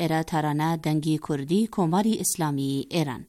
ایره ترانه دنگی کردی کماری اسلامی ایران.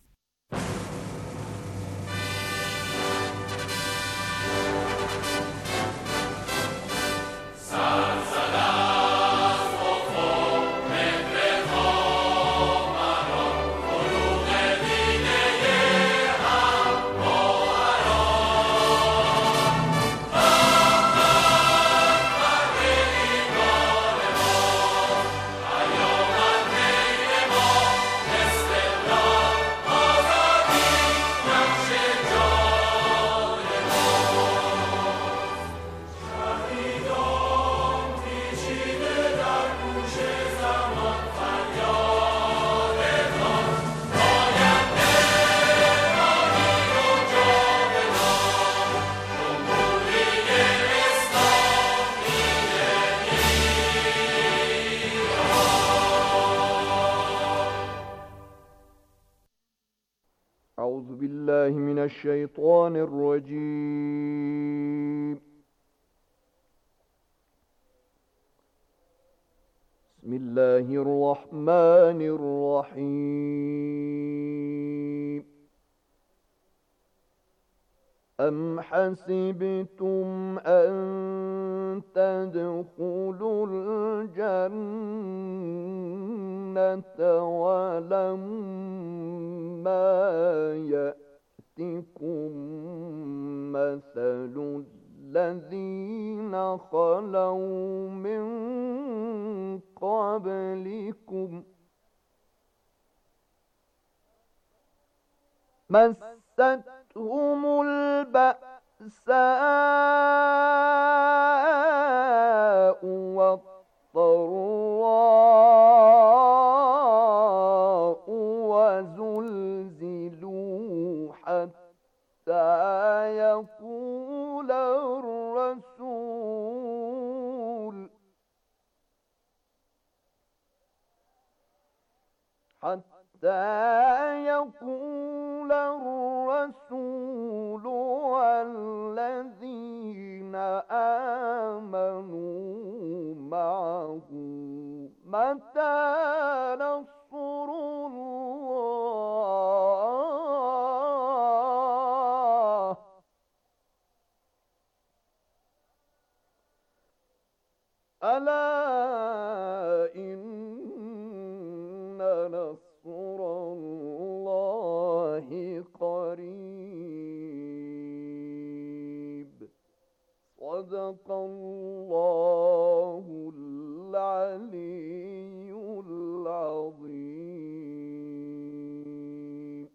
أعوذ بالله من الشيطان الرجيم. بسم الله الرحمن الرحيم. أم حسبتم أن تدخلوا الجنة ولما يأتكم مثل الذين خلوا من قبلكم مستهم البأساء والضراء وزلزلوا حتى يقول الرسول والذين آمنوا معه متى نصر الله ألا إن نصر الله قريب. صدق الله العلي العظيم.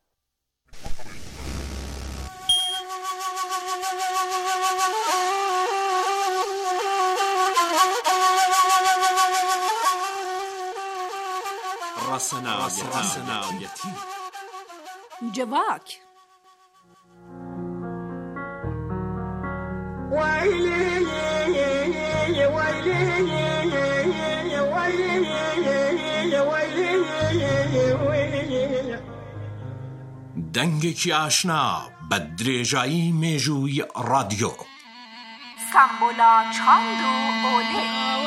رسنایتی جواک دنگێکی ئاشنا بە درێژایی مێژووی رادیۆ سمبولا چاند و ئۆلێ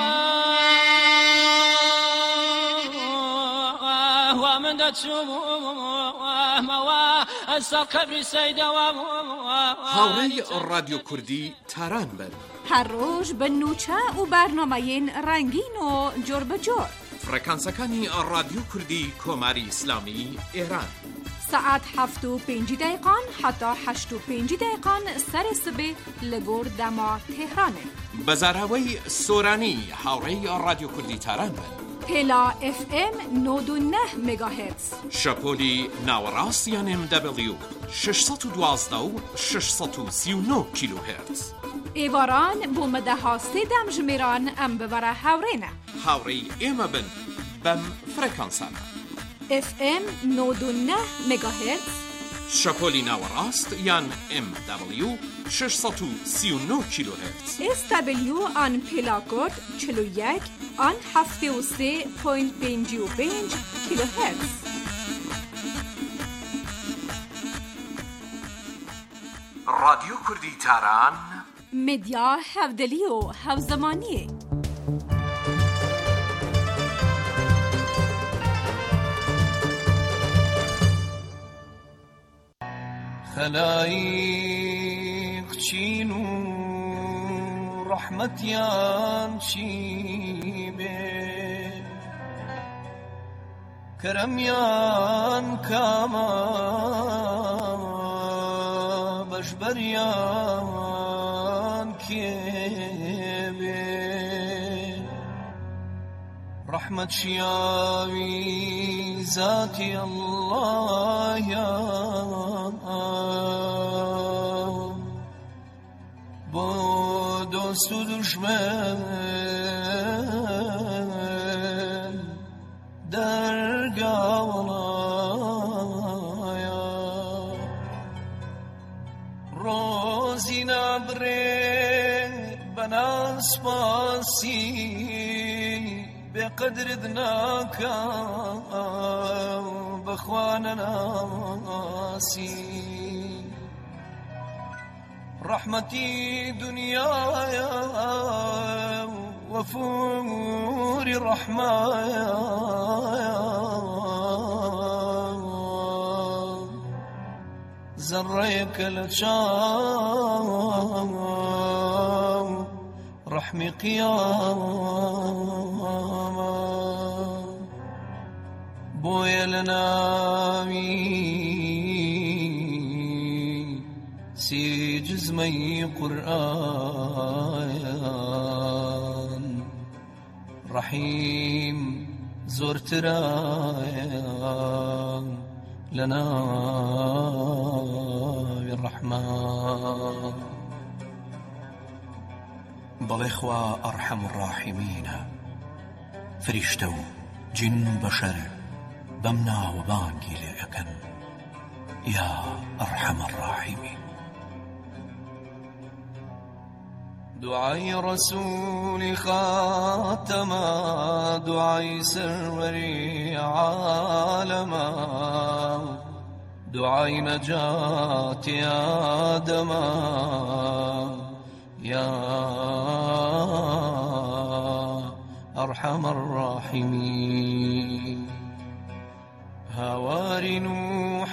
هاوڕێی رادیۆ کوردی تاران بن. هەر ڕۆژ بە نوچە و بەرنامەیەن ڕەنگین و جۆر بەجۆر. فرەکانسەکانی رادیۆ کوردی کۆماری ئیسلامی ئێران. ساعت 7:05 حتا 8:05 سەری سبێ لە گۆر دەما تێهرانێ. بەزاراوەی سۆرانی هاوڕێی رادیۆ کوردی تاران بن. پێلا FM 99 مگاهرتز. شەپۆلی ناوەڕاست یان MW 612 و 639 کیلوهرتز. ئێواران بۆ مەدەها سێدەم ژمێران ئەم ببەرە هاوڕێنە. هاوڕێی ئێمە بن بەم فرەکانسانە. FM 99 مگاهرتز. شەپۆلی ناوەڕاست یان MW 639 کیلوهرتز. SW آن پێلاکۆد 41 آن 73.55 کیلوهرتز. رادیۆ کوردی تاران مدیا هەودەلی و هەوزەمانیە. خەلایق چین و ڕەحمەتیان چی بێ کەرەمیان کامە بەشبەریان کێ بێ ڕەحمەت شیاوی ذاتی ئەڵڵایە بۆ دۆست و دوژمن دەرگاوڵایە ڕۆزی نابڕێت بە ناسپاسی بێقەدرت ناکە بەخوا نەناسی ڕەحمەتی دنیایە وەفوری ڕەحمایە زەڕەیەکە لە چاو ڕەحمی قیامە بۆیە لە ناوی سی جزمەی قورئان ڕەحیم زۆرترایە لە ناوی ڕەحمان بەڵێ خوا ئەرحەم الراحیمینە فریشتە و جن و بەشەر بەم ناوە بانگی لێ ئەکەن یا ئەرحەم الراحیمین دوعای ڕەسوولی خاتەمە دوعای سەروەری عالەمە دوعای نەجاتی ئادەمە يا أرحم الراحمين هواري نوح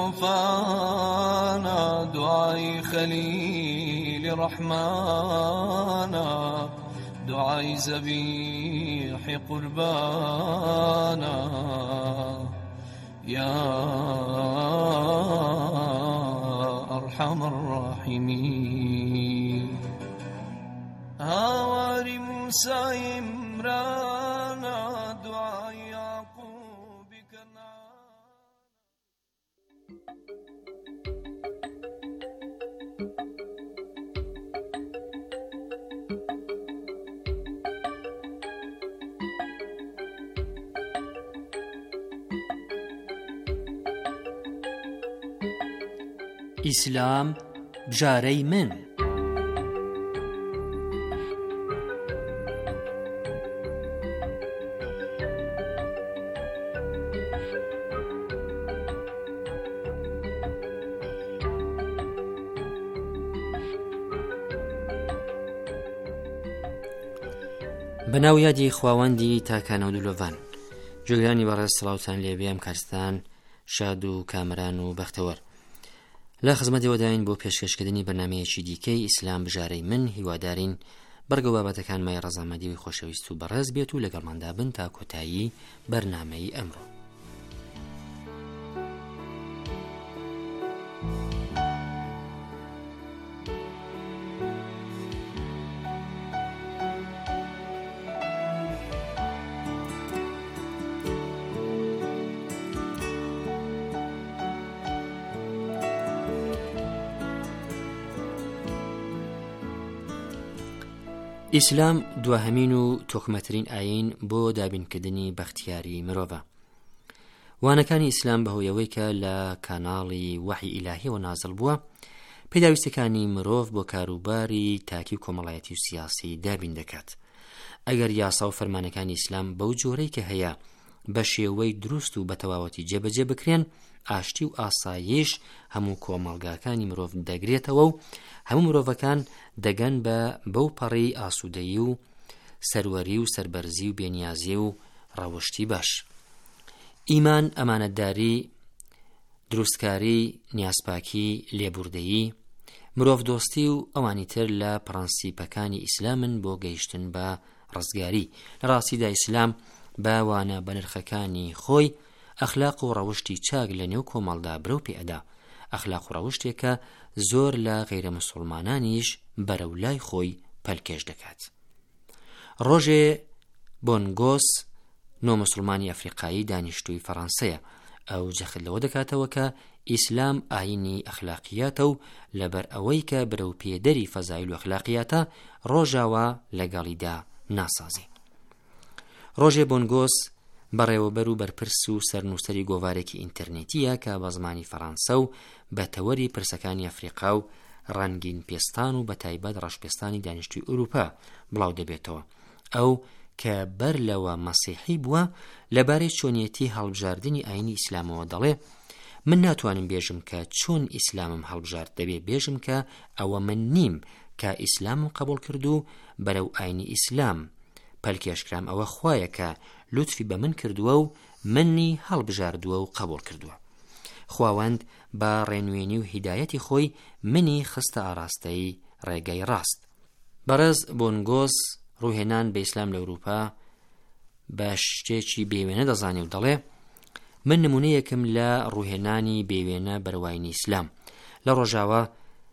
لطوفانا دعاي خليل رحمانا دعاي ذبيح قربانا يا أرحم الراحمين هاواري موسى إمرانا دعاء يعقوب كنعان ئیسلام بژارەی من بەناو یادی خواوەندی تاکانە و دولۆڤان جوگرانی بەڕێز سڵاوتان لێبێ ئەم کارستان شاد و کامران و بەختەوەر لە خزمەتەوەداین بۆ پێشکەشکردنی بەرنامەیەکی دیکەی ئیسلام بژارەی من هیوادارین بەرگە و بابەتەکان مای ڕەزامەندی و خۆشەویست و بەڕێز بێت و لەگەڵماندا بن تا کۆتایی بەرنامەی ئەمڕۆ. ئیسلام دواهەمین و تۆکمەترین ئاین بۆ دابینکردنی بەختیاری مرۆڤە. وانەکانی ئیسلام بەهۆیەوەی کە لە کاناڵی وحی ئیلاهیەوە نازڵ بووە پێداویستەکانی مرۆڤ بۆ کاروباری تاکی و کۆمەڵایەتی و سیاسی دابین دەکات. ئەگەر یاسا و فەرمانەکانی ئیسلام بەو جۆرەی کە هەیە بە شێوەی دروست و بە تەواوەتی جێبەجێ بکرێن ئاشتی و ئاسایش هەموو کۆمەڵگاکانی مرۆڤ دەگرێتەوە و هەموو مرۆڤەکان دەگەن بە بەو پەڕی ئاسوودەیی و سەروەری و سەربەرزی و بێنیازی و ڕەوشتی باش. ئیمان ئەمانەتداری دروستکاری، نیازپاکی، لێبوردەیی، مرۆڤ دۆستی و ئەوانی تر لە پرەنسیپەکانی ئیسلامن بۆ گەیشتن بە ڕزگاری. لە ڕاستیدا ئیسلام باوانە بە نرخەکانی خۆی ئەخلاق و ڕەوشتی چاک لە نێو کۆمەڵدا برەو پێئەدا. ئەخلاق و ڕەوشتێکە زۆر لە غەیرە موسڵمانانیش بەرەو لای خۆی پەلکێش دەکات. ڕۆژێ بۆنگۆس نۆموسڵمانی ئەفریقایی دانیشتووی فەڕەنسەیە. ئەو جەخت لەوە دەکاتەوە کە ئیسلام ئاینی ئەخلاقیاتە و لەبەر ئەوەی کە برەو پێدەری فەزایل و ئەخلاقیاتە ڕۆژاوە لەگەڵیدا ناسازی. ڕۆژێ بۆنگۆس بەڕێوەبەر و بەرپرس و سەرنووسەری گۆڤارێکی ئینتەرنێتیە کە بە زمانی فەڕەنسە و بە تەوەری پرسەکانی ئەفریقا و ڕەنگین پێستان و بە تایبەت ڕەشپێستانی دانیشتووی ئوروپا بڵاو دەبێتەوە. ئەو کە بەر لەوە مەسیحی بووە لەبارەی چۆنیەتی هەڵبژاردننی ئاینی ئیسلامەوە دەڵێ من ناتوانم بێژم کە چۆن ئیسلامم هەڵبژارد، دەبێ بێژم کە ئەوە من نیم کە ئیسلامم قبول کرد و بەرەو ئاینی ئیسلام پەلکێشکرام. ئەوە خوایە کە لوتفی بە من کردووە و منی هەڵبژاردووە و قبول کردووە. خواوەند بە ڕێنوێنی و هیدایەتی خۆی منی خستە ئاراستەی ڕێگەی ڕاست. بەڕێز بۆنگۆس ڕووهێنان بە ئیسلام لە ئەوروپا بە شتێکی بێوێنە دەزانێ و دەڵێ من نمونەیەکم لە ڕووهێنانی بێوێنە بەرەوایانی ئیسلام. لە ڕۆژاوە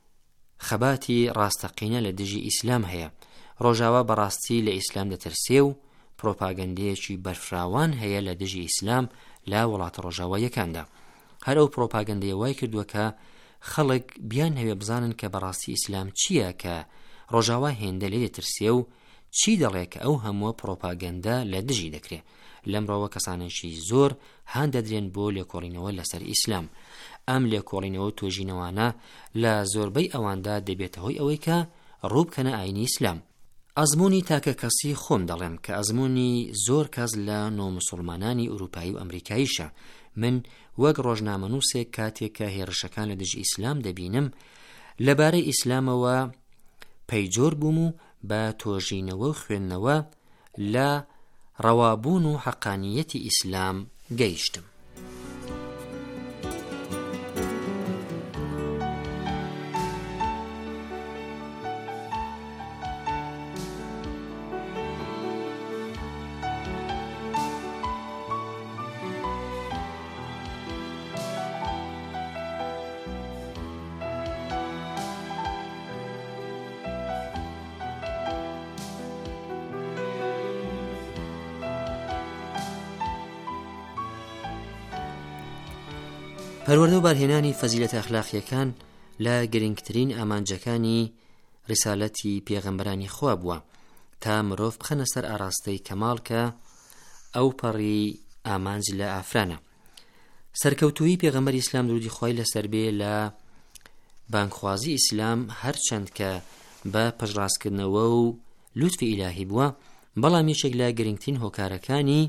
خەباتی ڕاستەقینە لە دژی ئیسلام هەیە. ڕۆژاوە بەڕاستی لە ئیسلام دەترسێ و پرۆپاگەندەیەکی بەرفراوان هەیە لە دژی ئیسلام لە وڵاتە ڕۆژاوایەکاندا. هەر ئەو پرۆپاگەندەیە وای کردووە کە خەڵک بیان هەوێ بزانن کە بەڕاستی ئیسلام چییە کە ڕۆژاوا هێندە لێ دەترسێ و چی دەڵێ کە ئەو هەموو پرۆپاگەندە لە دژی دەکرێت. لەمڕۆوە کەسانێکی زۆر هان دەدرێن بۆ لێکۆڵینەوە لەسەر ئیسلام. ئەم لێکۆڵینەوە و تۆژینەوانە لە زۆربەی ئەواندا دەبێتە هۆی ئەوەی کە ڕووبکەنە ئاینی ئیسلام. ئەزموونی تاکە کەسی خۆم دەڵێم کە ئەزموونی زۆر کەس لە نۆموسڵمانانی ئوروپایی و ئەمریکاییشە. من وەک ڕۆژنامەنووسێک کاتێک کە هێرشەکان لە دژی ئیسلام دەبینم لەبارەی ئیسلامەوە پەیجۆر بووم و بە تۆژینەوە و خوێندنەوە لە ڕەوابوون و حەقانیەتی ئیسلام گەیشتم. پەروەردە و بارهێنانی فەزیلەتە ئەخلاقیەکان لە گرنگترین ئامانجەکانی ڕیسالەتی پێغەمبەرانی خوا بووە تا مرۆڤ بخەنە سەر ئاراستەی کەماڵ کە ئەو پەڕی ئامانج لە ئافرانە. سەرکەوتووی پێغەمبەری ئیسلام درودی خوای لەسەر بێ لە بانگخوازی ئیسلام هەرچەند کە بە پەژڕاستکردنەوە و لوتفی ئیلاهی بووە، بەڵام یەکێک لە گرنگترین هۆکارەکانی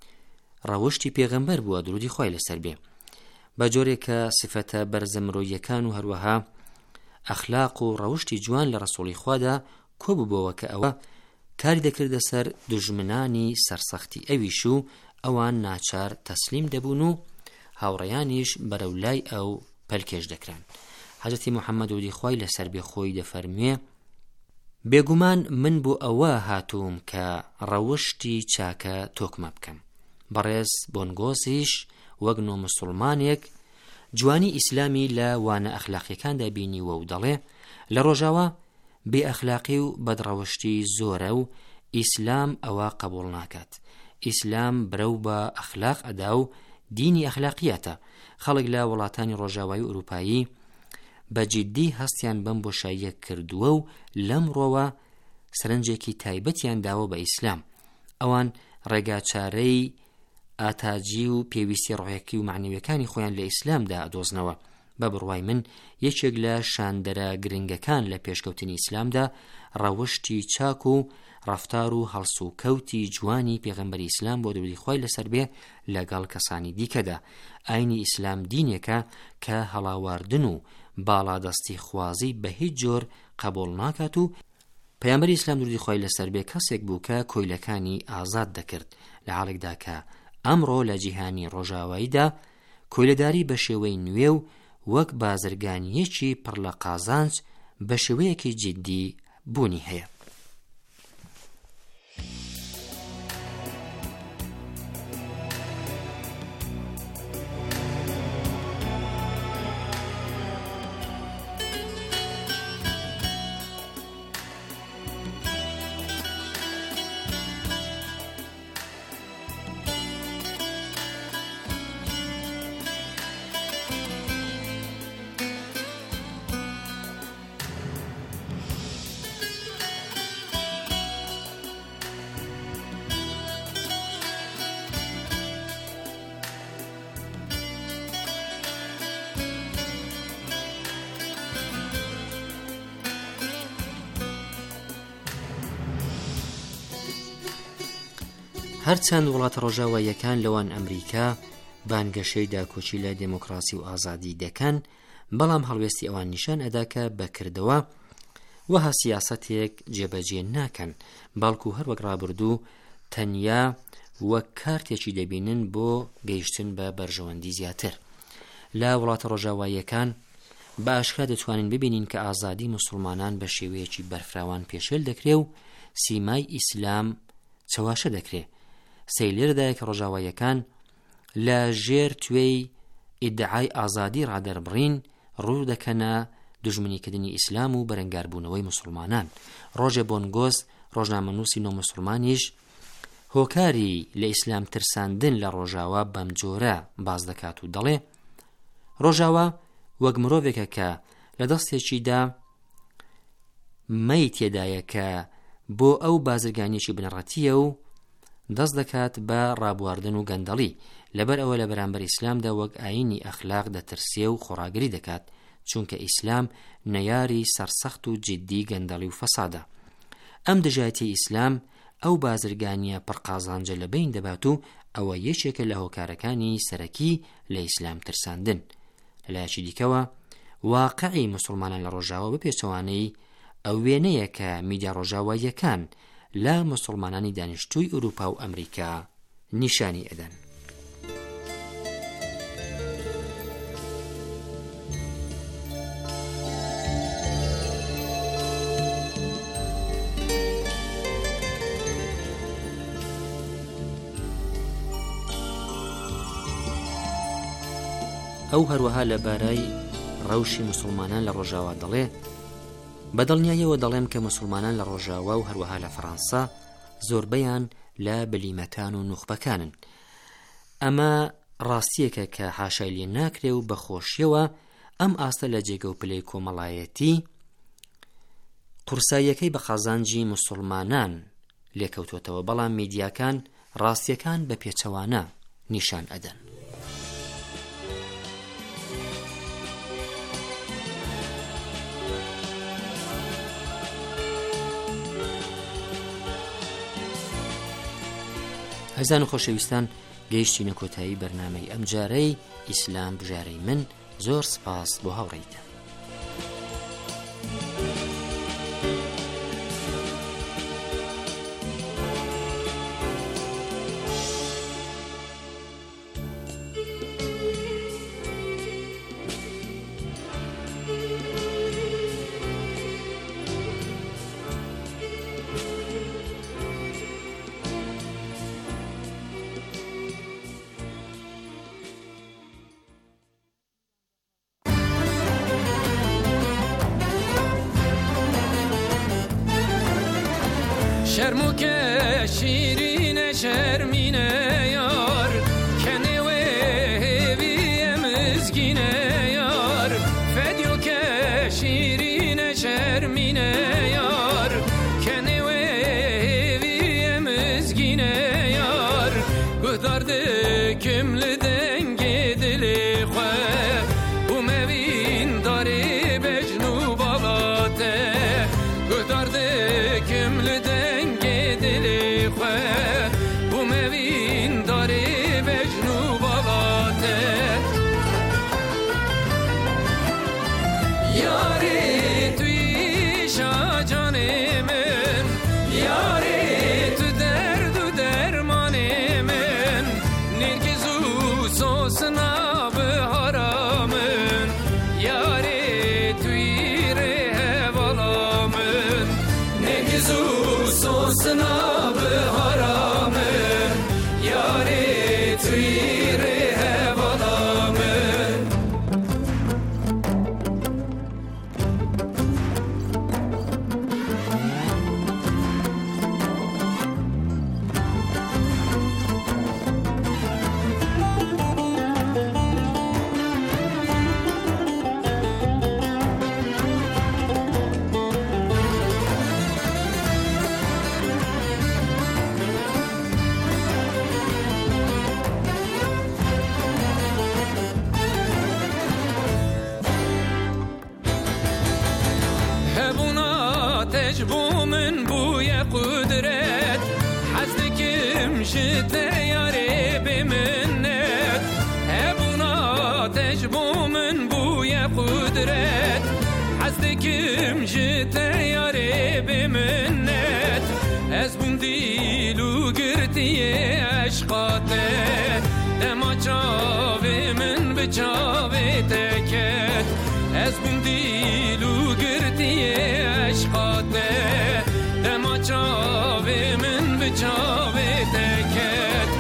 ڕەوشتی پێغەمبەر بووە درودی خوای لەسەر بێ. بە جۆرێکە سفەتە بەرزەمرۆیەکان و هەروەها ئەخلاق و ڕەوشتی جوان لە ڕەسوڵی خوادا کۆبووبەوە کە ئەوە کاری دەکردە سەر دوژمنانی سەرسەختی ئەویش و ئەوان ناچار تەسلیم دەبوون و هاوڕێیانیش بەرەولای ئەو پەلکێش دەکران. حەزرەتی موحەممەد درودی خوای لەسەر بێ خۆی دەفەرموێ بێگومان من بۆ ئەوە هاتووم کە ڕەوشتی چاکە تۆکمە بکەم. بەڕێز بۆنگۆسیش وەک نۆموسڵمانێک جوانی ئیسلامی لە وانە ئەخلاقیەکاندا بینیوە و دەڵێ لە ڕۆژاوە بێ ئەخلاقی و بەدڕەوشتی زۆرە و ئیسلام ئەوە قبول ناکات. ئیسلام برەو بە ئەخلاق ئەدا و دینی ئەخلاقیەتە. خەڵک لە وڵاتانی ڕۆژاوایی ئوروپایی بە جددی هەستیان بەم بۆشاییە کردووە و لەمڕۆوە سەرنجێکی تایبەتیان داوە بە ئیسلام. ئەوان ڕێگاچارەی ئاتاجی و پێویستی ڕۆیەکی و معنەویەکانی خۆیان لە ئیسلامدا ئەدۆزنەوە. بە بڕوای من یەکێک لە شاندەرە گرنگەکان لە پێشکەوتنی ئیسلامدا ڕەوشتی چاک و ڕەفتار و هەڵس و کەوتی جوانی پێغەمبەری ئیسلام بۆ درودی خوای لەسەر بێ لەگەڵ کەسانی دیکەدا. ئاینی ئیسلام دینێکە کە هەڵاواردن و باڵادەستی خوازی بە هیچ جۆر قبول ناکات و پەیامبەری ئیسلام درودی خوای لەسەر بێ کەسێک بوو کە کۆیلەکانی ئازاد دەکرد لە حاڵێکدا کە ئەمڕۆ لە جیهانی ڕۆژاواییدا کۆیلەداری بە شێوەی نوێ و وەک بازرگانیەکی پڕ لە قازانج بە شێوەیەکی جددی بوونی هەیە. هەرچەند وڵاتە ڕۆژاواییەکان لەوان ئەمریکا بانگەشەی داکۆچی لە دموکراسی و ئازادی دەکەن، بەڵام هەڵوێستی ئەوان نیشان ئەدا کە بەکردەوە وەها سیاسەتێک جێبەجێ ناکەن، بەڵکو هەروەک ڕابردوو تەنیا وەک کارتێکی دەبینن بۆ گەیشتن بە بەرژەوەندی زیاتر. لە وڵاتە ڕۆژاواییەکان بە ئاشکرا دەتوانین ببینین کە ئازادی موسڵمانان بە شێوەیەکی بەرفراوان پێشێل دەکرێ و سیمای ئیسلام چەواشە دەکرێ. سەیلێردایە کە ڕۆژاواییەکان لە ژێر توێی ئیدعای ئازادی ڕادەربڕین، ڕوو دەکەنە دژمنیکردنی ئیسلام و بەرەنگاربوونەوەی موسڵمانان. ڕۆژێ بۆنگۆز ڕۆژنامەنووسی نۆ موسڵمانیش هۆکاری لە ئیسلام ترساندن لە ڕۆژاوا بەم جۆرە باز دەکات و دەڵێ ڕۆژاوا وەک مرۆڤێکە کە لە دەستێکیدا مەی تێدایە کە بۆ ئەو بازرگانیەکی بنەڕەتیە و دەست دەکات بە ڕابواردن و گەندەڵی، لەبەر ئەوە لە بەرامبەر ئیسلامدا وەک ئاینی ئەخلاق دەترسێ و خۆڕاگری دەکات، چونکە ئیسلام نەیاری سەرسەخت و جددی گەندەڵی و فەسادە. ئەم دژایەتی ئیسلام ئەو بازرگانیە پڕقازانجە لە بین دەبات و ئەوە یەکێکە لە هۆکارەکانی سەرەکی لە ئیسلام ترساندن. لەلایەکی دیکەوە واقعی موسڵمانان لە ڕۆژاوا بەپێچەوانەی ئەو وێنەیە کە میدیا ڕۆژاواییەکان لە موسڵمانانی دانیشتووی ئوروپا و ئەمریکا نیشانی ئەدەن. ئەو هەروەها لە بارای ڕەوشی موسڵمانان لە ڕۆژاوا دەڵێ بەدڵنیاییەوە دەڵێم کە موسڵمانان لە ڕۆژاوا و هەروەها لە فەڕەنسا زۆربەیان لە بلیمەتان و نوخبەکانن. ئەمە ڕاستیەکە کە حاشای لێ ناکرێ و بەخۆشیەوە ئەم ئاستە لە جێگە و پلەی کۆمەڵایەتی قورساییەکەی بە قازانجی موسڵمانان لێکەوتوتەوە، بەڵام میدیاکان ڕاستیەکان بە پێچەوانە نیشان ئەدەن. هەزان و خۆشەویستان، گەیشتینە کۆتایی بەرنامەی ئەم جارەی ئیسلام بژارەی من. زۆر سپاس بۆ هاوڕێیتان. شرمك شيرين شرمينا يار كان وهبي مسكينا يار فديك شيرين شرمينا يار كان وهبي مسكينا يار قدردكم لدنگ دل خواه وما بين داري بجنوب بالاته قدردكم لدنگ یاری توی شان سوسنا بهارا من یاری توی ره بالا من تجبو من بوی قدرت حزدکم شده یاری بمنت هبونا تجبو من بوی قدرت حزدکم شده یاری بمنت از بندیلو گرتی عشقاته دما چاوی من بچاوی تکت از بندیلو گرتی عشقاته دما چاوی من بچاوی تکت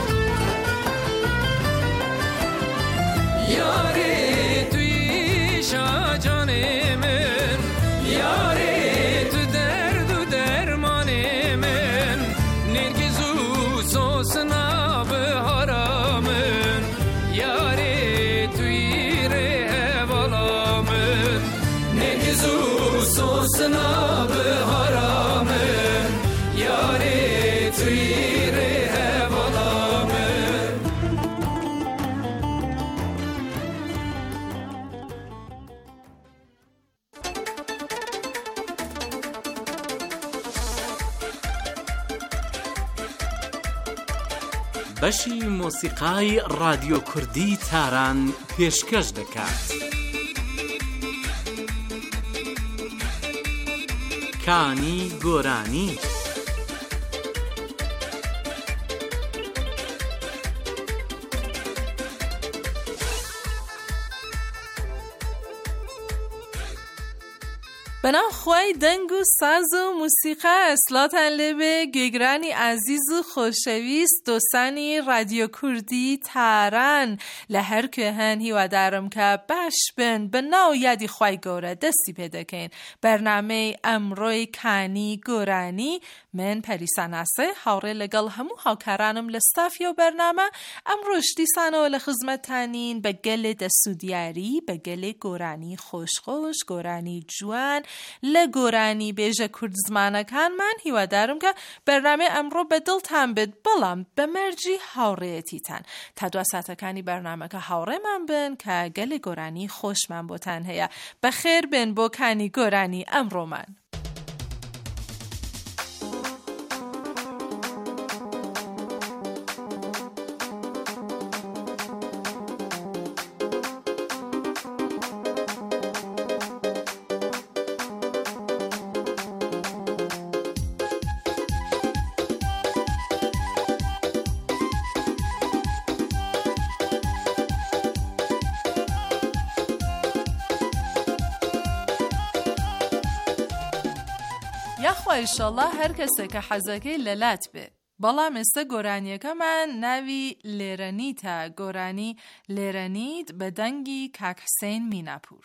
یاری توی شاجان من یاری تو درد و درمان من نرگزو سوسنا بهارا من یاری توی ره بالا من نرگزو سوسنا بهارا من یاری توی ره بالا من بەشی مۆسیقای رادیۆ کوردی تاران پێشکەش دەکات. کانی گۆرانی بنام خوای دنگ و ساز و موسیقی اصلاتن لبه گگرانی عزیز و خوشویست دوستانی رادیو کردی تاران لهر که هن هیو دارم که باش بن بناو یادی خوای گوره دستی پیدا کن برنامه امروی کانی گورانی من پریسان اسه حوره لگل همو هاوکارانم لستافیو برنامه امروش دیسانو لخزمت تانین به گل دستودیاری به گل گورانی خوش گورانی جوان لگورانی بیجه کرد زمانکان من هیوا دارم که برنامه امرو به دل تن بید بلام به مرجی حوره تیتن تا دو ساعتکانی برنامه که حوره من بین که گل گورانی خوش من بوتن هیا بخیر بین بو کانی گورانی امرو من ایشالله هر کسی که حزاکی لالات به بالا مثل گورانیه که من نوی لیرانیتا گورانی لیرانید به دنگی کاک حسین میناپور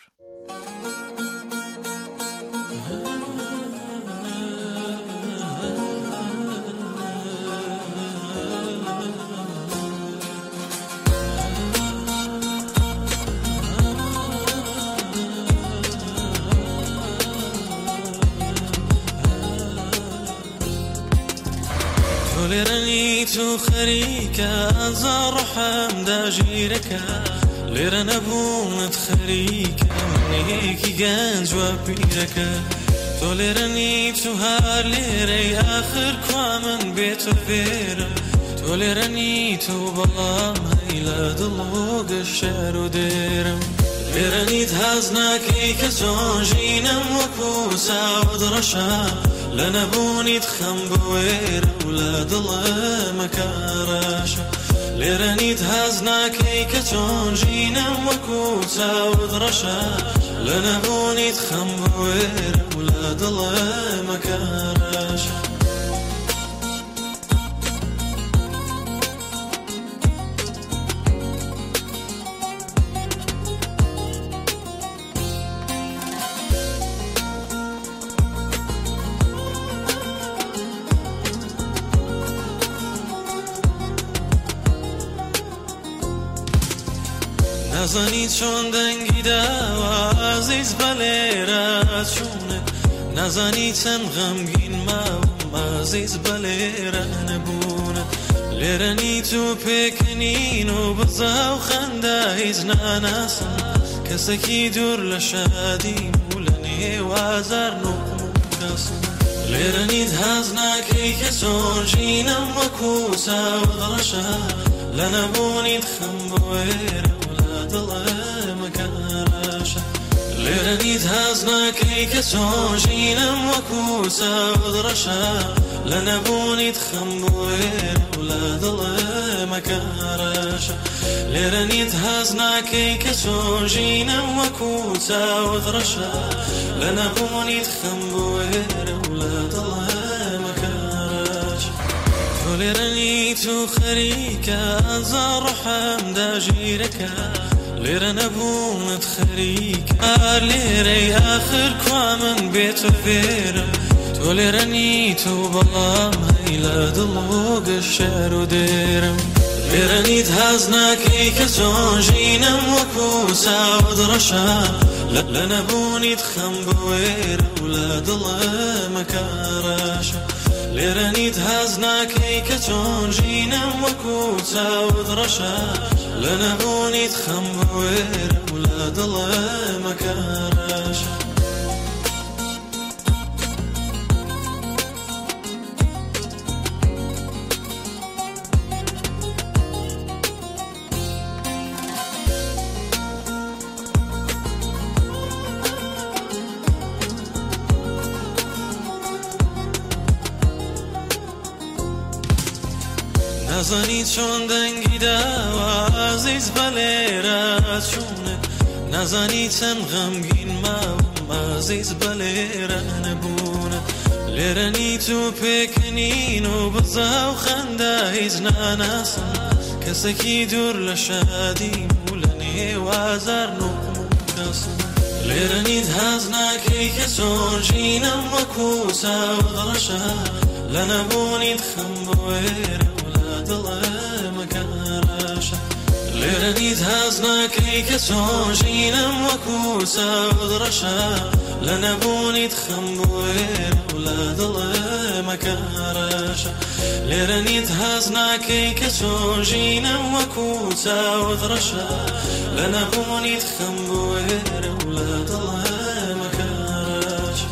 ليراني تو خريكة أنزار حمد جيركة ليران أبومت خريكة من هيكي جانج وبيركة تو ليراني تو هار ليري آخر كوامن بيتو فيرا تو ليراني تو بلام هيلا دلوق الشعر وديرم ليراني تهزناكي كزون جينم وكو ساود رشا لنا بوني تخم بوير ولاد الله مكارشا ليراني تهزناكي كزون جينم وكو ساود رشا لنا بوني تخم بوير ولاد الله مكارشا نزانی چون دنگی داوا عزیز بلیرات چونه نزانی چند غمگین ما عزیز بلیرا نبونه لیرنی تو پکنین و بزاو خنده هیز ناناسم کسکی دور لشادی مولنی وازار نقم کسم لیرنی هز ناکی کسون جینم وکو ساود رشا لنبونی خم بویر ولاد الله مکارشا لیرنی هز ناکی کسون جینم وکو ساود رشا لنبونی خم بویر ولاد الله مکارشا لیرنی هز ناکی کسون جینم وکو ساود رشا لنبونی خم بویر ولاد الله مکارشا لیرنی تو خریکه انزار حمد جیرکه لیرن بونت خریکه لیری آخر کوامن بیت و فیرم تو لیرنی تو بلام هیلا دلوگ الشعر و دیرم لیرنی هزناکی کسون جینم وکو ساود رشا لنبونی تخم بویر ولاد الله مکارشا لیرنی هزناکی کسون جینم وکو ساود رشا لنبونی تخم بویر ولاد الله مکارشا نزانی چون دنگی داوا عزیز بلیرات چونه نزانی چند غمگین ما عزیز بلیرا نبونه لیرنی تو پکنین و بزاو خنده هیز ناناسم کسکی دور لشادی مولنی وازار نقم کسم لیرنی هزناکی کسون جینم وکو ساود رشا لنبونی تخم بویر الله مکارشا لیرنی هزناکی کسون جینم وکو ساود رشا لنبونی تخم بویر ولاد الله مکارشا لیرنی هزناکی کسون جینم وکو ساود رشا لنبونی تخم بویر ولاد الله مکارشا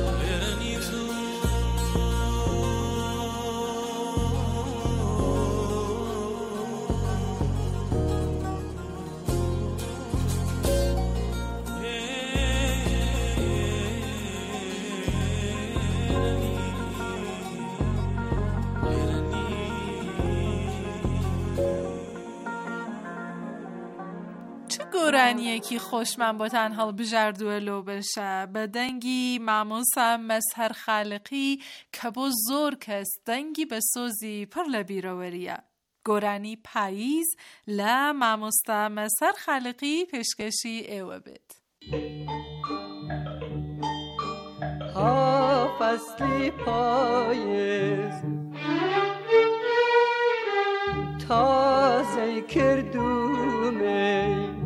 گۆرانیەکی خۆشمان بۆتان هەڵبژاردووە لۆ بەشە بە دەنگی مامۆسا مەسهەر خالقی کە بۆ زۆر کەس دەنگی بە سۆزی پڕ لە بیرەوەریە. گۆرانی پاییز لە مامۆستا مەسهەر خالقی پێشکەشی ئێوە بێت. ها فصلی پاییز تازه کردومی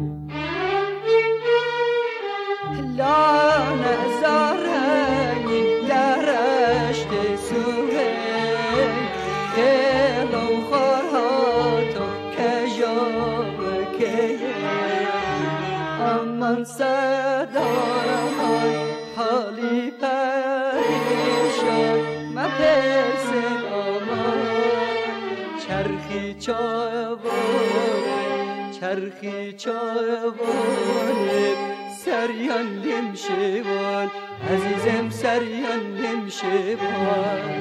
لا نزارنی لرشت سوهی خیلو خورهاتو کجاوکی امان صدارمان حالی پریشان مپرسن آمان چرخی چاوانه سریانیم شوان عزیزم سریانیم شوان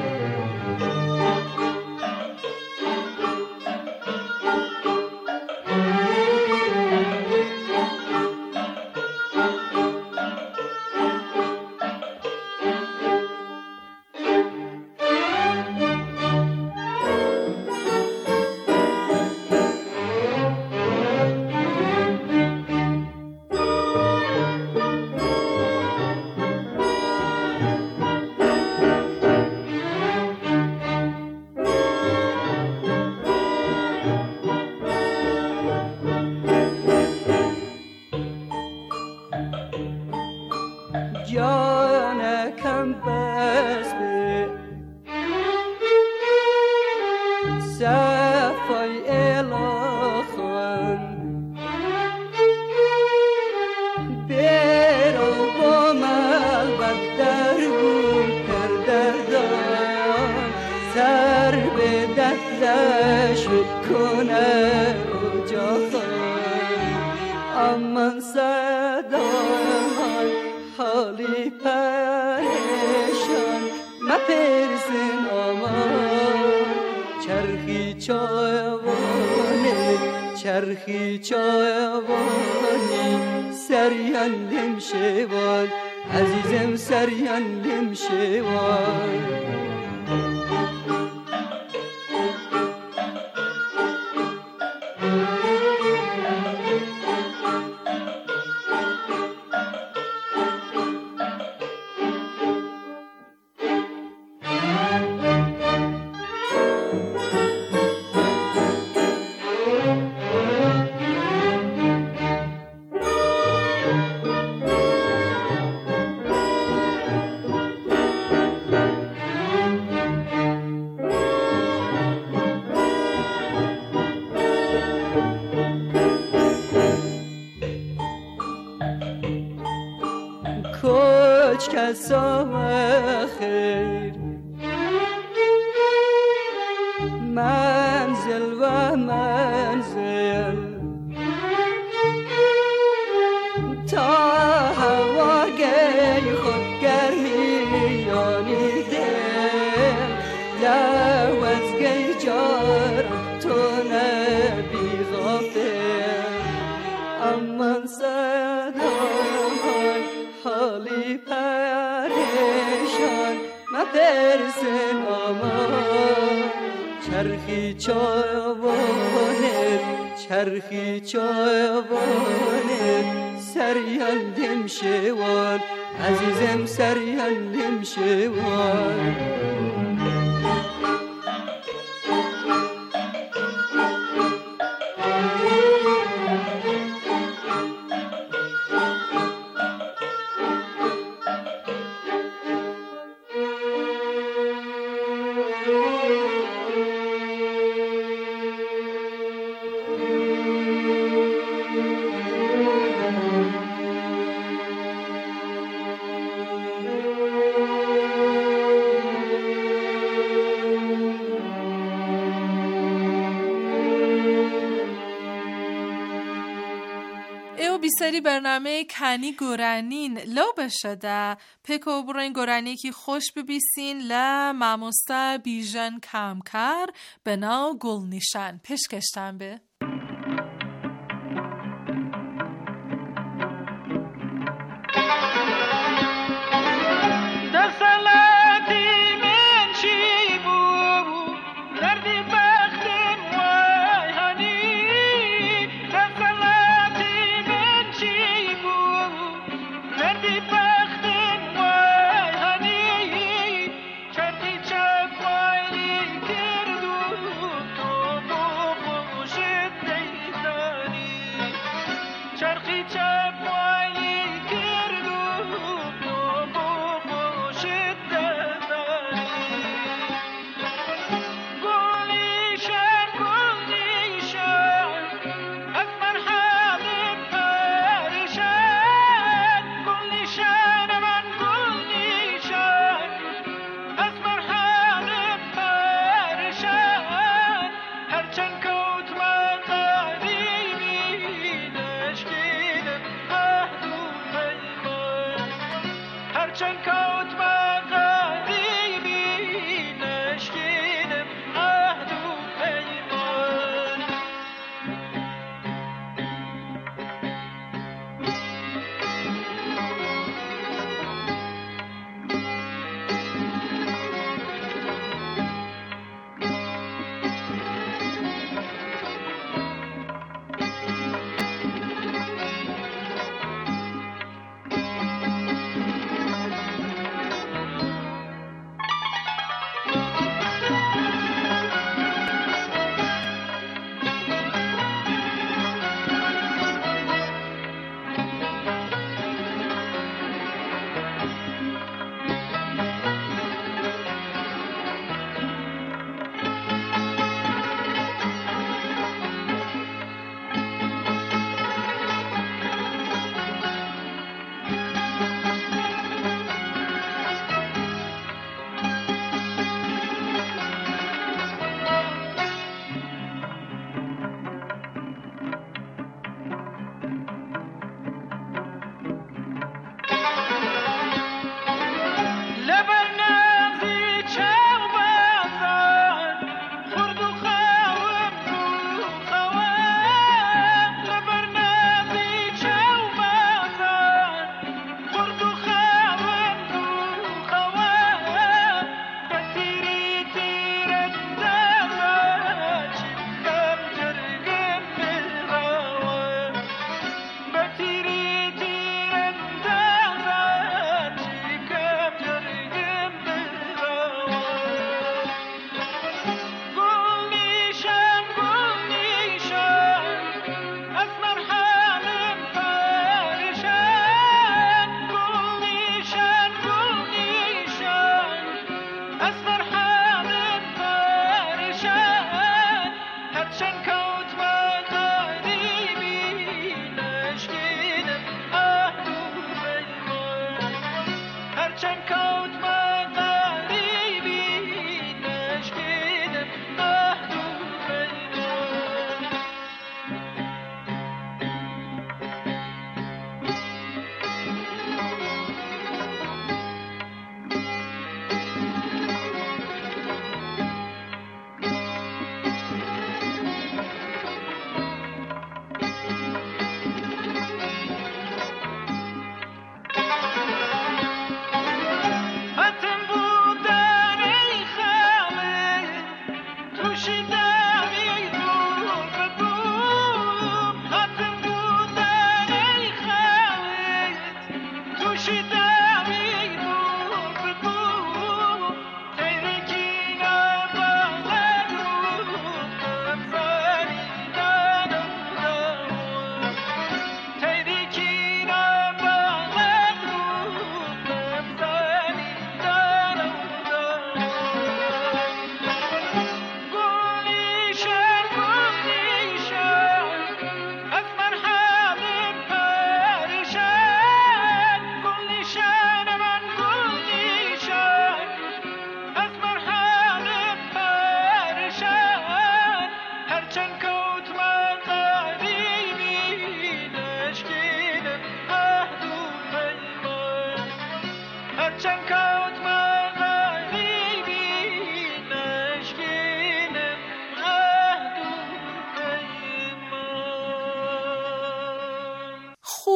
اسبه صفای الاخان برو با ملبت درون پردردان سر به دستش کنه و جاخان امان صدای حالی پریشان مپرسن آمان چرخی چایوانی سریان شوان عزیزم سریان شوان کسا خیر منزل و منزل تا هوا گی خود گرمیانی دل لوز گی جار تو نبی غافل امان صدای حالی پریشان مپرسن آمان چرخی چایوانت سریان شوان عزیزم سریان شوان سری برنامه کنی گورانین لو بشده پکو برین گورانی که خوش ببیسین ل ماموستا بیژن کمکر بنا گل نشان پیشکشتن به شد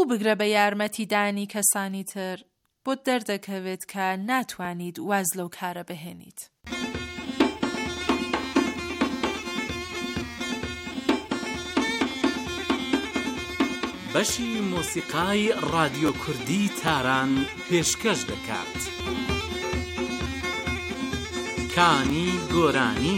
ڕوو بگرە بە یارمەتیدانی کەسانی تر بۆ دەردەکەوێت کە ناتوانید واز لەو کارە بهێنیت. بەشی مۆسیقای رادیۆ کوردی تاران پێشکەش دەکات. کانی گۆرانی.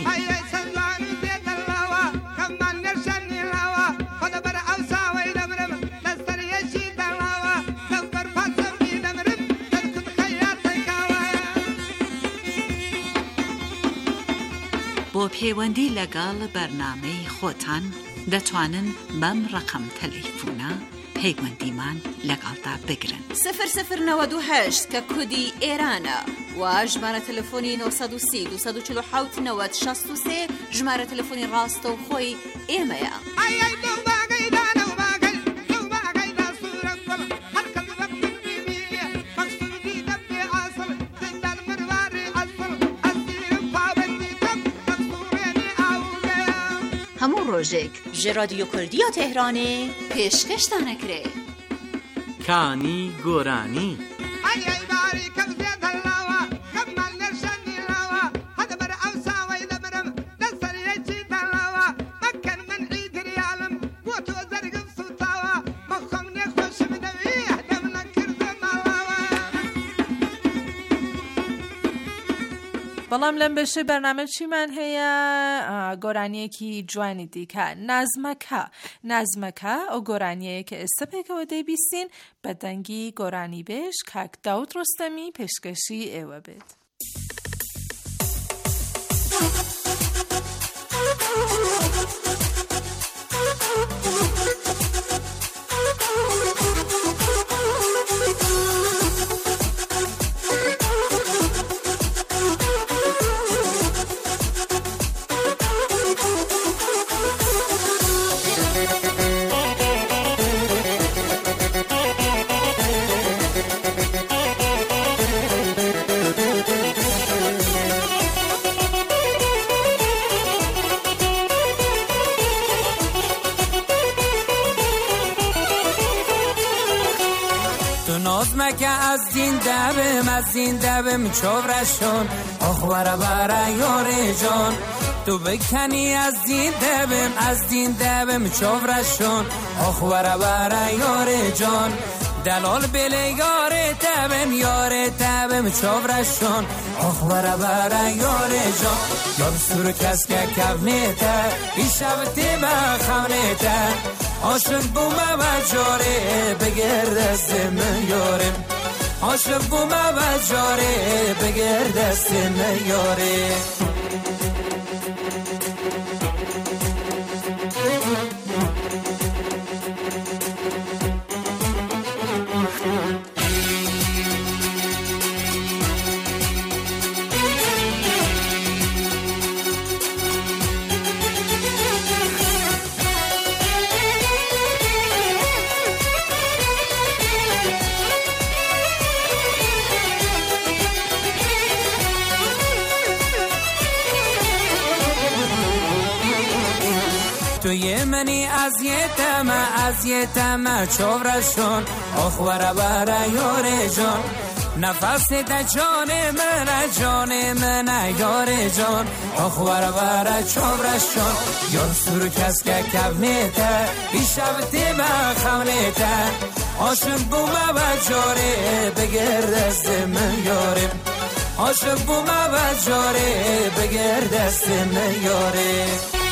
بۆ پەیوەندی لەگەڵ بەرنامەی خۆتان دەتوانن بەم ڕقم تەلەیفۆنە پەیوەندیمان لەگەڵدا بگرن. 0098 کە کودی ئێرانە و ژمارە تەلەفۆنی 930 247 90 63 ژمارە تەلەفۆنی ڕاستەوخۆی ئێمەیە. هەموو ڕۆژێک ji رادیۆ کوردیە تهرانê pêşkeştان ekirê. کانی گۆرانی. بەڵام لەم بەشەی بەرنامە چیمان هەیە؟ گۆرانیەکی جوانی دیکە نازمەکە ئەو گۆرانیەیە کە ئێستا پێکەوە دەیبیستین بە دەنگی گۆرانی بێش کاک داود ڕۆستەمی پێشکەشی ئێوە بێت. نازمکه از دین دبم چوبرشون اخبار برای یاری جان تو بکنی از دین دبم چوبرشون اخبار برای یاری جان دلال بله یار تبم چوبرشون اخبار برای یاری جان یار سور کس که کونیته بیشبتی بخونیته عاشق بومه و جاره بگرد دست من یارم عاشق بومه و جاره بگرد دست من یارم توی منی از یتم چوبرشون اخبار برای یار جان نفس ده جان من یار جان اخبار برای چوبرشون یار سور کس که کونیته بیشبتی بخونیته عاشق بومه و جاره بگرد دست من یارم عاشق بومه و جاره بگرد دست من یارم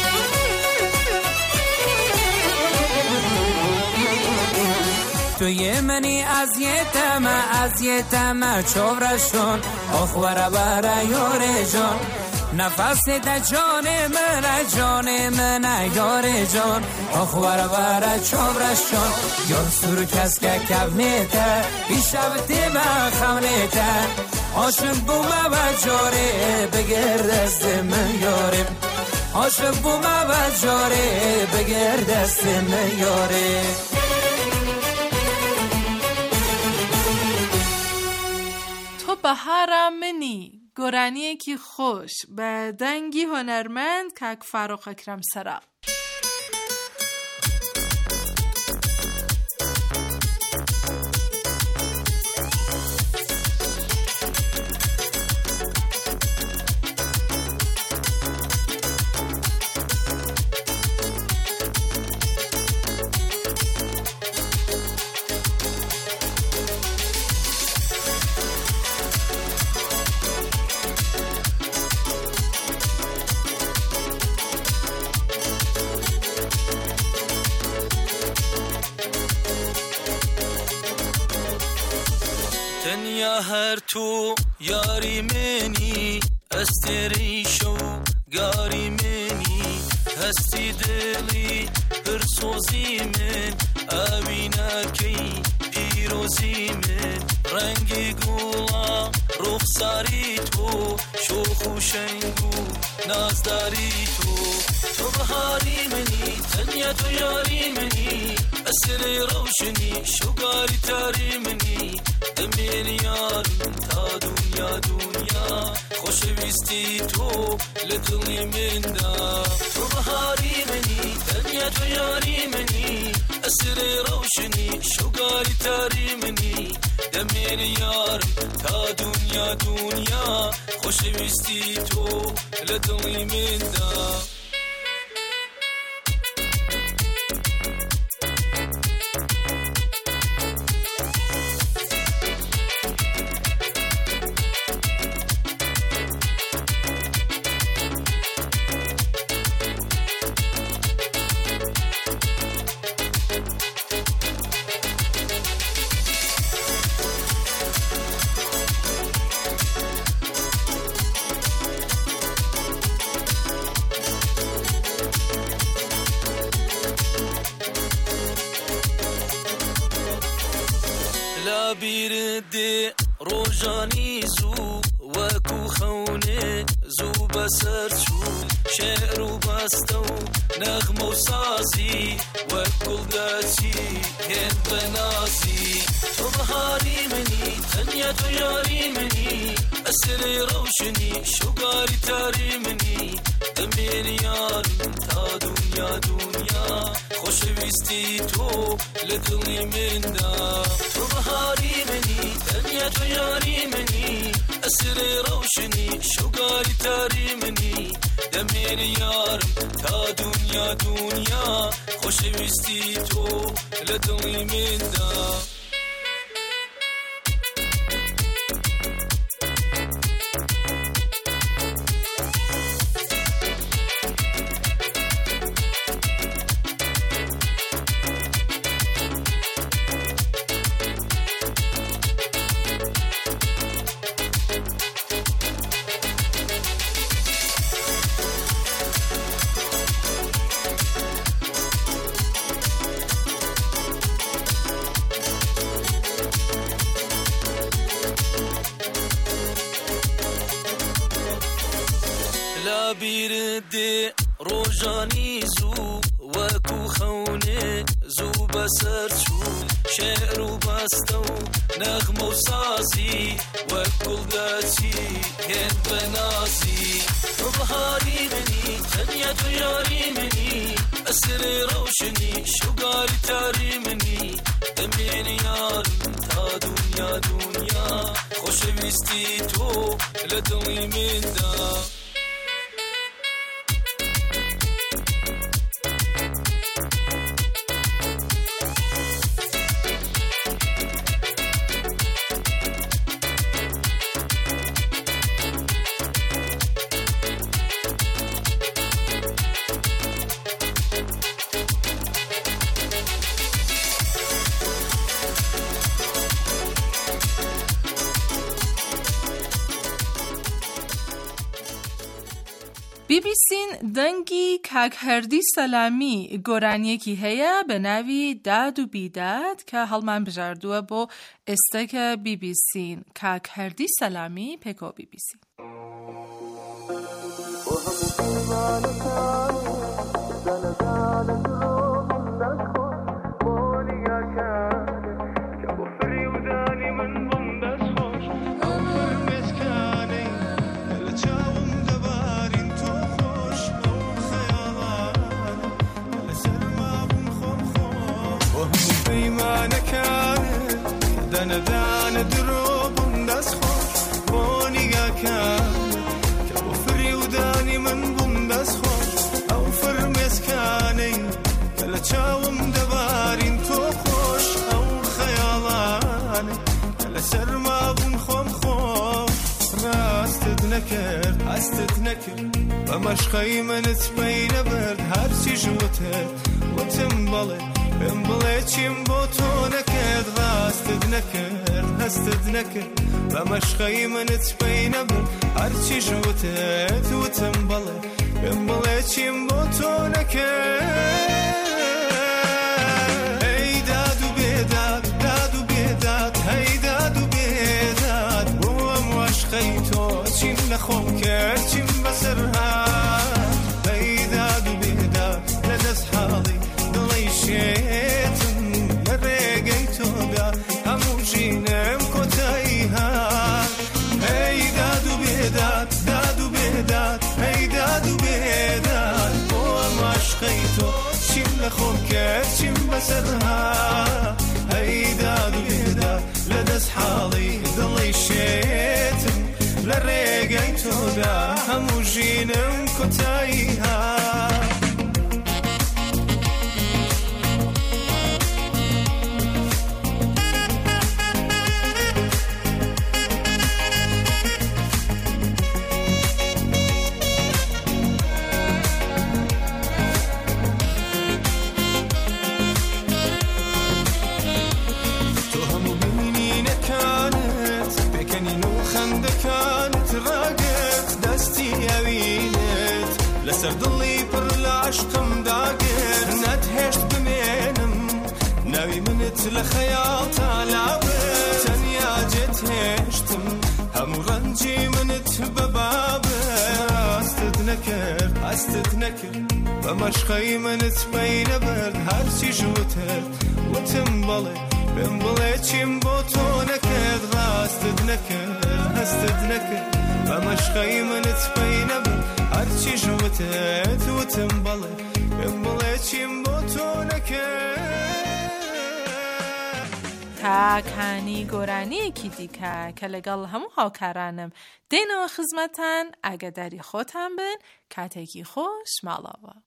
توی منی از یتم چوبرشون اخبار برای یار جان نفس ده جان من یار جان اخبار برای چوبرشون یار سور کس که کونیته بیشبتی بخونیته عاشق بومه و جاره بگرد دست من یارم عاشق بومه و جاره بگرد دست من یارم بەهارە منی گۆرانیەکی خۆش بە دەنگی هۆنەرمەند کاک فاروق ئەکرەم سەرا. هر تو یاری منی استری شو گاری منی هستی دلی پر سوزی من اوینکی پیروزی من رنگی گولا رخساری تو شوخ و شنگو نازداری تو بهاری منی تنیا تو یاری منی اسری روشنی شوگاری تاری منی دمین یارم تا دنیا خوشویستی تو لدلی من دا تو بهاری منی تنیا تو یاری منی اسری روشنی شوگاری تاری منی دمین یارم تا دنیا خوشویستی تو لدلی من دا بیرده روزانی زو وکو خونه زو بسر چون شعر و بسته و نغم و سازی وکل داتی هند بنازی تو بهاری منی تنیا تو یاری منی اسری روشنی شوگاری تاری منی دمین یارم تا دنیا خوشویستی تو لدلی من دا تو بهاری منی تنیا تو یاری منی اسری روشنی شوگاری تاری منی دمین یارم تا دنیا خوشویستی تو لدلی من دا بیرده روزانی زو وکو خونه زو بسر چون شعر و بسته و نغم و سازی وکل داتی هند بنازی تو بهاری منی تنیا تو یاری منی اسری روشنی شوگاری تاری منی دمین یارم تا دنیا خوشویستی تو لدلی من دا بیبیسین دەنگی کاک هەردی سەلامی گۆرانیەکی هەیە بە ناوی داد و بیداد کە هەڵمان بژاردووە بۆ ئێستەکە بیبیسین. کاک هەردی سەلامی پێکۆ بیبیسین. دانا دروبم دست خوش بونی گاکان که او فری و دانی من بوم دست خوش او فرمز کانی کل چاوم دبارین تو خوش او خیالانی کل سرما بوم خوم خوم راستت نکرد هستت نکرد بمشخی منت بین برد هر چی جوته و تنباله پێم بڵێ چیم بۆ تۆ نەکرد ڕاستت نەکرد هەستت نەکرد بە مەشقەی منت پێی نەبرد هەرچیش وتت وتم بەڵێ پێم بڵێ چیم بۆ تۆ نەکرد ئەی داد و بێداد داد و بێداد هەی داد و بێداد بۆ ئەم عەشقەی تۆ چیم لە خۆم کرد چیم بەسەر هات ئەی داد و بێداد لە دەست حاڵی دڵی شێتم لە ڕێگەی تۆدا هەموو ژینم کۆتایی هات ئەی داد و بێداد داد و بێداد ئەی داد و بێداد بۆ ئەم عەشقەی تۆ چیم لە خۆم کرد چیم بەسەر هات ئەی داد و بێداد لە دەست حاڵی دڵی شێتم لە ڕێگەی تۆدا هەموو ژینم کۆتایی هات لەسەر دڵی پڕ لە عەشقم داگر نەتهێشت بمێنم ناوی منت لە خەیاڵ تالاوت تەنیا جێت هێشتم هەموو ڕەنجی منت بەبابت ئاستت نەکرد بە مەشقەی منت پێی نەبرد هەرچیش وتت وتم بەڵێ پێم بڵێ چیم بۆ تۆ نەکرد ڕاستت نەکرد هەستت نەکرد بە مەشقەی منت پێی نەبرد هەرچیش وتت وتم بەڵێ پێم بڵێ چیم بۆ تۆ نەکرد. تاکانی گۆرانیەکی دیکە کە لەگەڵ هەموو هاوکارانم دێنەوە خزمەتان ئاگاداری خۆتان بن کاتێکی خۆش ماڵەوە.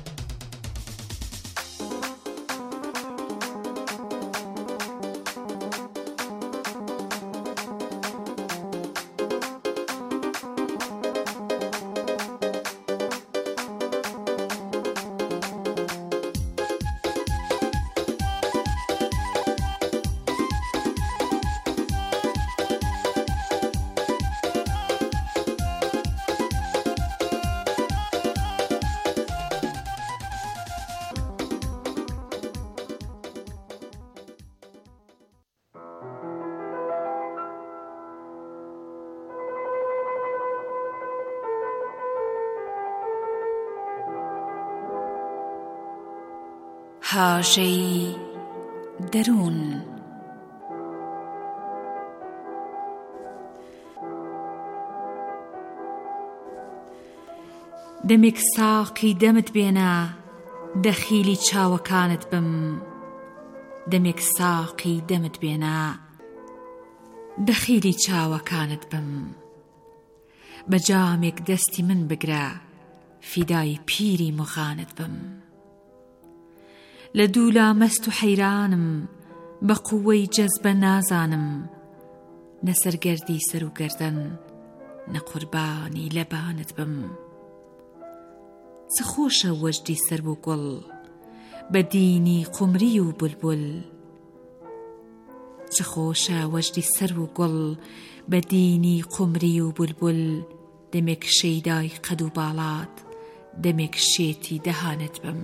هاژەی دەروون دەمێک ساقی دەمت بێنە دەخیلی چاوەکانت بم دەمێک ساقی دەمت بێنە دەخیلی چاوەکانت بم بە جامێک دەستی من بگرە فیدای پیری مغانت بم لە دوولا مەست و حەیرانم بە قووەی جەزبە نازانم نەسەرگەردی سەر و گەردەن نەقوربانی لەبانت بم چ خۆشە وەجدی سەر و گوڵ بە دینی قومری و بولبول چ خۆشە وەجدی سەر و گوڵ بە دینی قومری و بولبول دەمێک شەیدای قەد و باڵات دەمێک شێتی دەهانت بم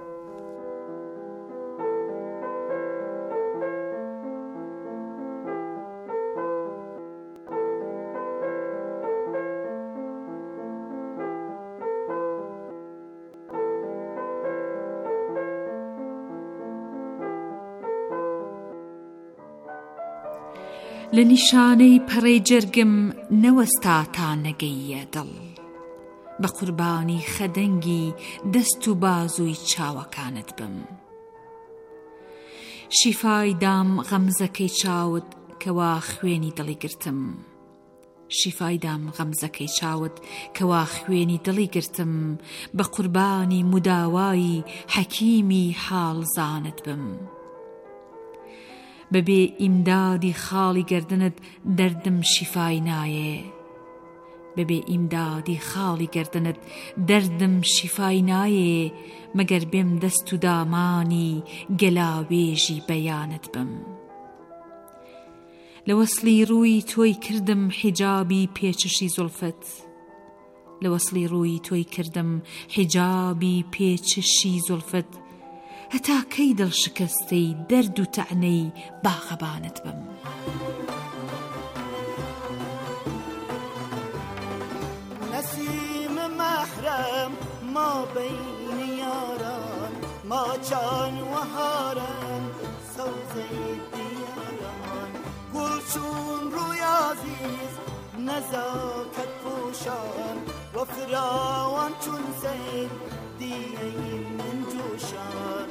لە نیشانەی پەڕەی جەرگم نەوەستا تا نەگەیە دڵ بە قوربانی خەدەنگی دەست و بازووی چاوەکانت بم شیفای دام غەمزەکەی چاوت کەوا خوێنی دڵی گرتم شیفای دام غەمزەکەی چاوت کەوا خوێنی دڵی گرتم بە قوربانی مداوایی حەکیمی حاڵزانت بم بەبێ ئیمدادی خاڵی گردنت دەردم شیفای نایێ بەبێ ئیمدادی خاڵی گردنت دەردم شیفای نایێ مەگەر بێم دەست و دامانی گەلاوێژی بەیانت بم. لە وەسلی ڕووی تۆی کردم حیجابی پێچشی زولفت، لە وەسلی ڕووی تۆی کردم حیجابی پێچشی زولفت، هەتا کەی دڵشکستەی دەرد و تەعنەی باغەبانت بم. نسیم محرم ما بین یاران، ما چان و هارن سوزه دیاران، گلچون روی عزیز نزاکت پوشان، و فراوان چون زین دیه من جوشان.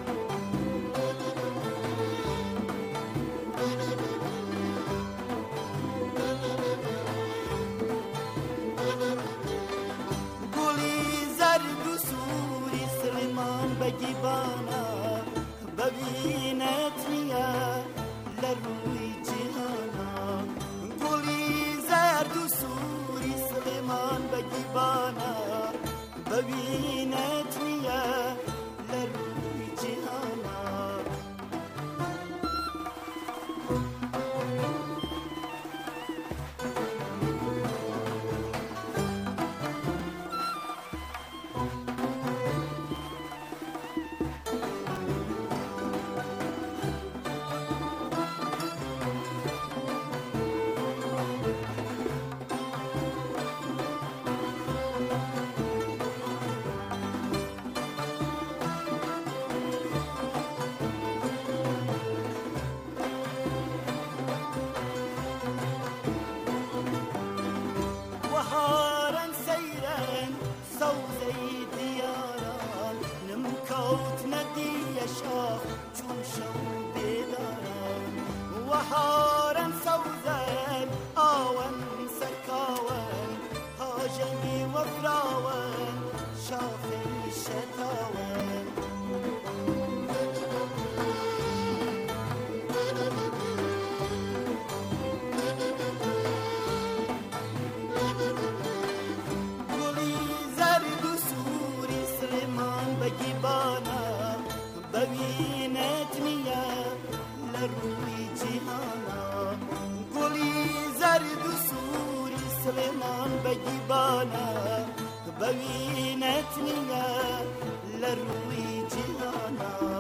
بگیبانا ببینت نیا لروی جهانا، گلی زرد و سوری سلیمان بگیبانا ببینت نیا لروی جهانا. وهارن سوزن آون سرکاون هاجمی وفراون شافی شتاون. گلی زرد و سوری سلیمان بگیبانا ببینت نیا لروی جهانا، گلی زرد و سوری سلیمان بگیبانا ببینت نیا لروی جهانا.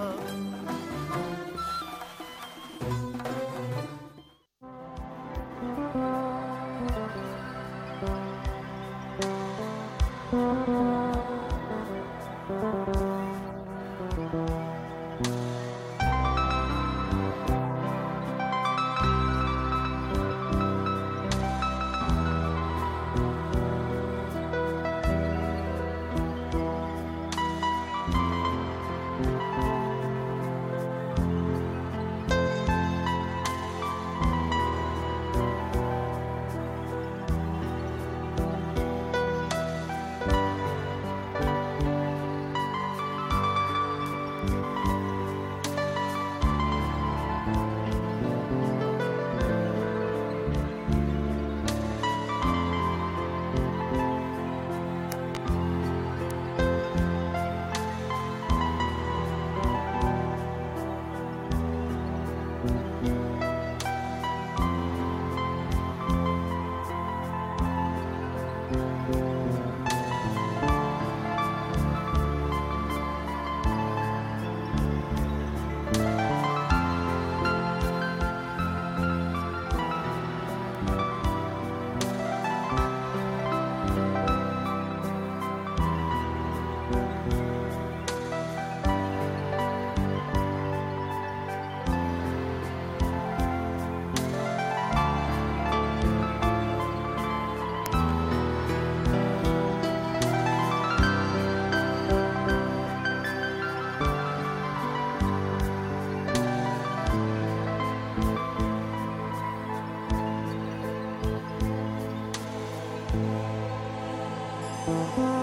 Thank you.